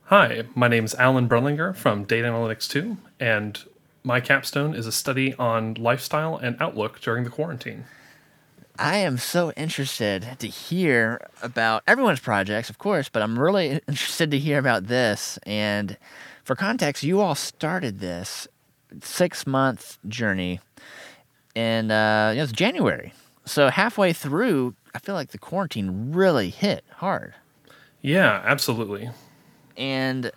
Hi, my name is Alan Brunlinger from Data Analytics 2, and my capstone is a study on lifestyle and outlook during the quarantine. I am so interested to hear about everyone's projects, of course, but I'm really interested to hear about this. And for context, you all started this 6 month journey in it was January. So halfway through, I feel like the quarantine really hit hard. Yeah, absolutely. And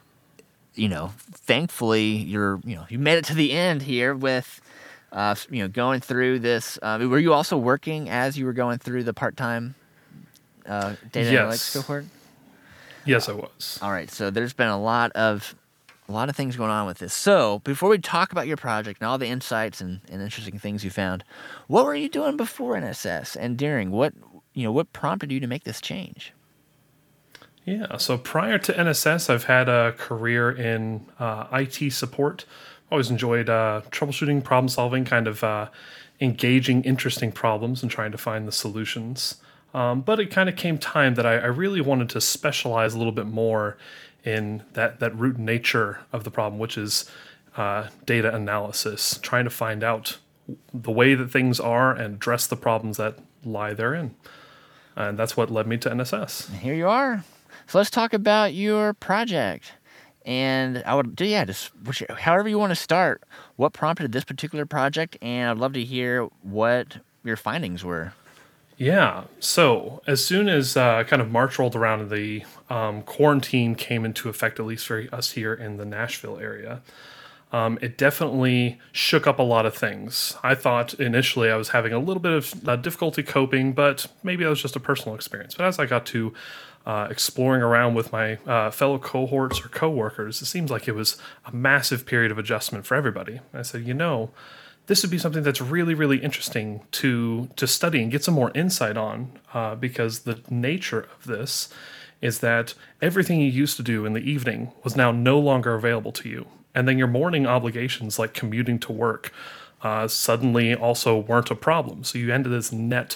thankfully, you made it to the end here with going through this. Were you also working as you were going through the part time data analytics Yes. cohort? Yes, I was. All right, so there's been a lot of things going on with this. So before we talk about your project and all the insights and interesting things you found, what were you doing before NSS and during? What prompted you to make this change? Yeah, so prior to NSS, I've had a career in IT support. Always enjoyed troubleshooting, problem solving, kind of engaging interesting problems and trying to find the solutions. But it kind of came time that I really wanted to specialize a little bit more in that root nature of the problem, which is data analysis, trying to find out the way that things are and address the problems that lie therein. And that's what led me to NSS. Here you are. So let's talk about your project. And I would, yeah, however you want to start. What prompted this particular project? And I'd love to hear what your findings were. Yeah. So as soon as kind of March rolled around and the quarantine came into effect, at least for us here in the Nashville area, it definitely shook up a lot of things. I thought initially I was having a little bit of difficulty coping, but maybe that was just a personal experience. But as I got to exploring around with my fellow cohorts or coworkers, it seems like it was a massive period of adjustment for everybody. I said, this would be something that's really, really interesting to study and get some more insight on, because the nature of this is that everything you used to do in the evening was now no longer available to you. And then your morning obligations, like commuting to work, suddenly also weren't a problem. So you ended this net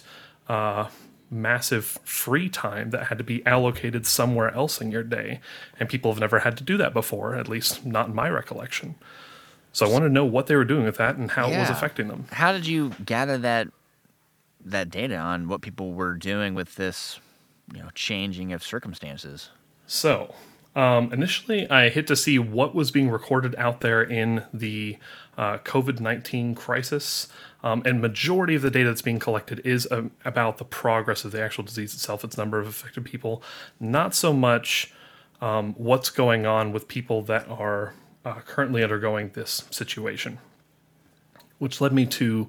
massive free time that had to be allocated somewhere else in your day. And people have never had to do that before, at least not in my recollection. So I wanted to know what they were doing with that and how it was Yeah. affecting them. How did you gather that data on what people were doing with this, changing of circumstances? So, initially, I hit to see what was being recorded out there in the COVID-19 crisis. And majority of the data that's being collected is about the progress of the actual disease itself, its number of affected people, not so much what's going on with people that are currently undergoing this situation, which led me to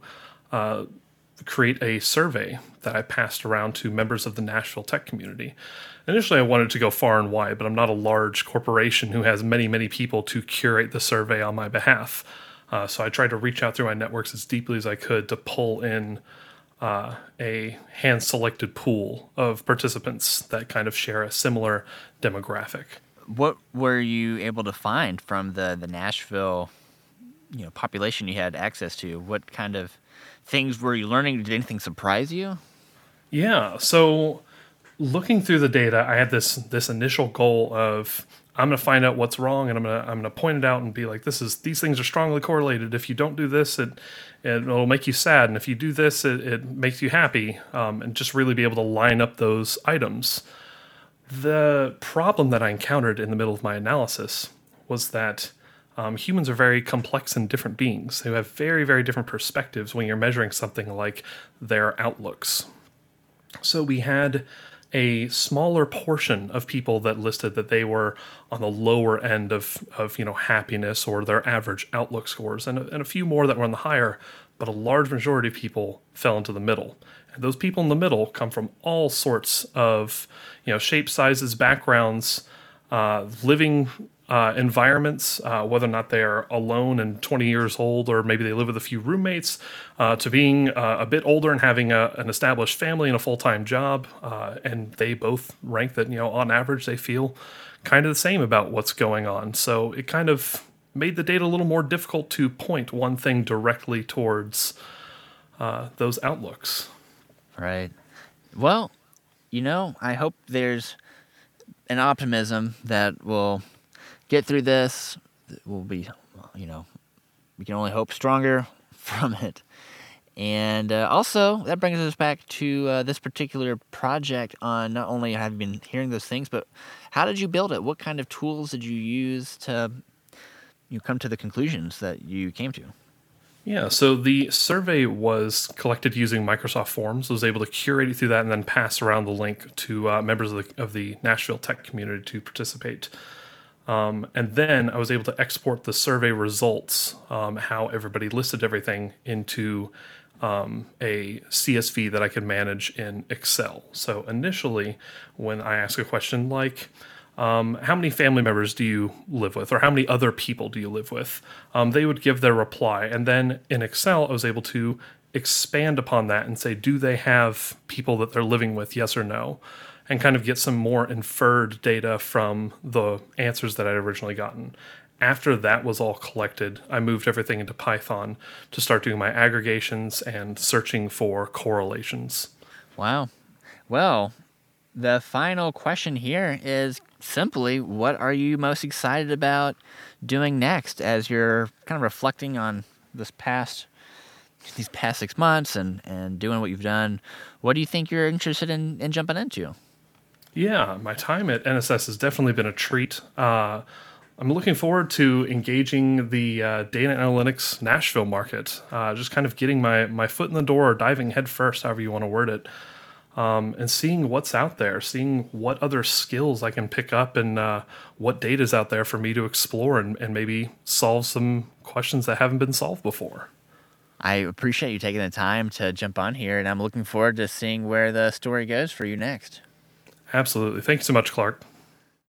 create a survey that I passed around to members of the Nashville tech community. Initially, I wanted to go far and wide, but I'm not a large corporation who has many, many people to curate the survey on my behalf. So I tried to reach out through my networks as deeply as I could to pull in a hand-selected pool of participants that kind of share a similar demographic. What were you able to find from the Nashville, population you had access to? What kind of things were you learning? Did anything surprise you? Yeah, so looking through the data, I had this initial goal of I'm going to find out what's wrong, and I'm going to point it out and be like, these things are strongly correlated. If you don't do this, it'll make you sad, and if you do this, it makes you happy, and just really be able to line up those items. The problem that I encountered in the middle of my analysis was that humans are very complex and different beings who have very, very different perspectives when you're measuring something like their outlooks. So we had a smaller portion of people that listed that they were on the lower end of happiness or their average outlook scores, and a few more that were on the higher, but a large majority of people fell into the middle. And those people in the middle come from all sorts of shapes, sizes, backgrounds, living environments, whether or not they are alone and 20 years old, or maybe they live with a few roommates, to being a bit older and having an established family and a full-time job. And they both rank that, on average, they feel kind of the same about what's going on. So it kind of made the data a little more difficult to point one thing directly towards those outlooks. Right. Well, I hope there's an optimism that will get through this. We'll be, we can only hope stronger from it. And also, that brings us back to this particular project on not only have you been hearing those things, but how did you build it? What kind of tools did you use to come to the conclusions that you came to? Yeah, so the survey was collected using Microsoft Forms. I was able to curate it through that and then pass around the link to members of the Nashville tech community to participate. And then I was able to export the survey results, how everybody listed everything, into a CSV that I could manage in Excel. So initially, when I ask a question like, how many family members do you live with, or how many other people do you live with, they would give their reply. And then in Excel, I was able to expand upon that and say, do they have people that they're living with, yes or no? And kind of get some more inferred data from the answers that I'd originally gotten. After that was all collected, I moved everything into Python to start doing my aggregations and searching for correlations. Wow. Well, the final question here is simply, what are you most excited about doing next as you're kind of reflecting on these past 6 months and doing what you've done? What do you think you're interested in jumping into? Yeah, my time at NSS has definitely been a treat. I'm looking forward to engaging the data analytics Nashville market, just kind of getting my foot in the door, or diving headfirst, however you want to word it, and seeing what's out there, seeing what other skills I can pick up, and what data is out there for me to explore and maybe solve some questions that haven't been solved before. I appreciate you taking the time to jump on here, and I'm looking forward to seeing where the story goes for you next. Absolutely. Thank you so much, Clark.